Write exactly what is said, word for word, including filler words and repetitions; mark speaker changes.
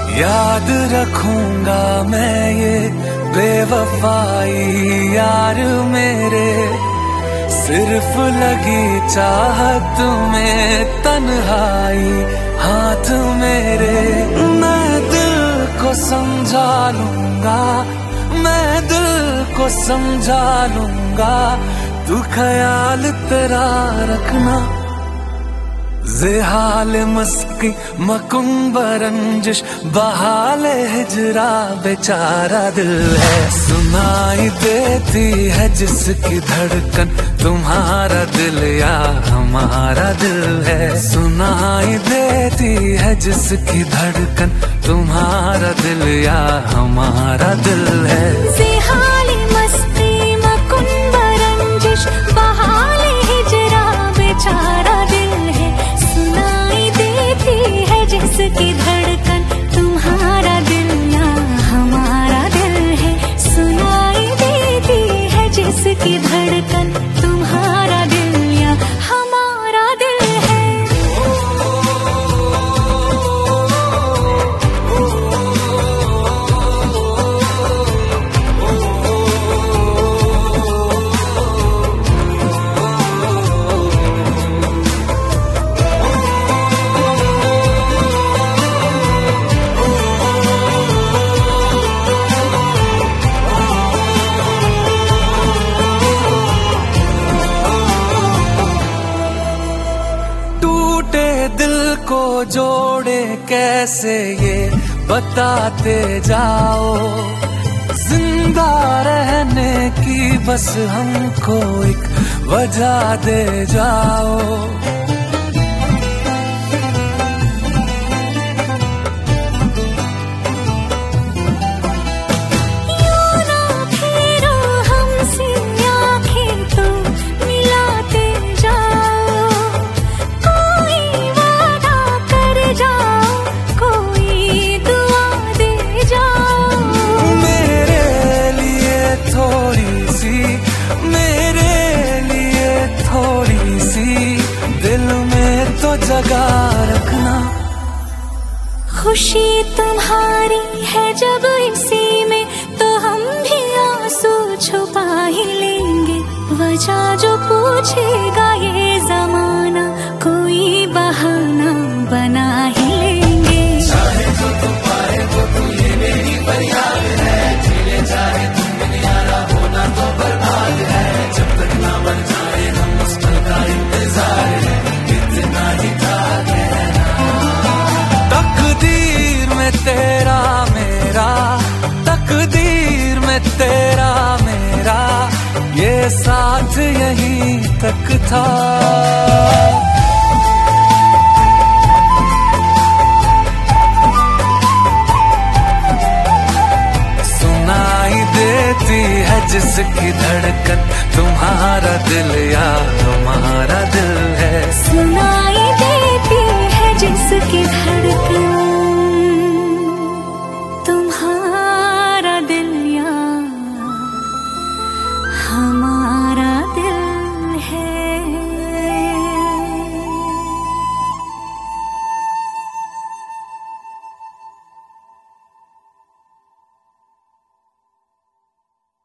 Speaker 1: याद रखूंगा मैं ये बेवफाई यार मेरे, सिर्फ लगी चाहत में तन्हाई हाथ मेरे। मैं दिल को समझा लूंगा, मैं दिल को समझा लूंगा, तू ख्याल तेरा रखना। ज़ेहाल मस्की मकुंब रंजिश बहाल हिजरा बेचारा दिल है। सुनाई देती है जिसकी धड़कन तुम्हारा दिल या हमारा दिल है। सुनाई देती है जिसकी धड़कन तुम्हारा दिल या हमारा दिल है।
Speaker 2: ज़ेहाल मस्ती मकुंब रंजिश बहाल हिजरा बेचारा दिल है। सुनाई देती है जिसकी धड़कन तुम्हारा दिल या हमारा दिल है। सुनाई देती है जिसकी धड़कन तुम्हारा दिल या हमारा दिल है।
Speaker 1: दिल को जोड़े कैसे ये बताते जाओ, जिंदा रहने की बस हमको एक वजह दे जाओ। जगा रखना।
Speaker 2: खुशी तुम्हारी है जब इसी में, तो हम भी आंसू छुपा ही लेंगे। वजह जो पूछेगा ये जमाना, कोई बहाना बना ही लेंगे।
Speaker 1: चाहे जो तू पाए वो तू ये मेरी फरियाद है, जीने चाहे तुम बिन यारा होना तो बर्बाद है। जब तक ना बन जाए हम उस पल का इंतजार है, इतना ही था कहना। तकदीर में तेरा मेरा, तकदीर में तेरा मेरा, ये साथ यहीं तक था। सुनाई देती है जिसकी धड़कन तुम्हारा दिल या हमारा दिल।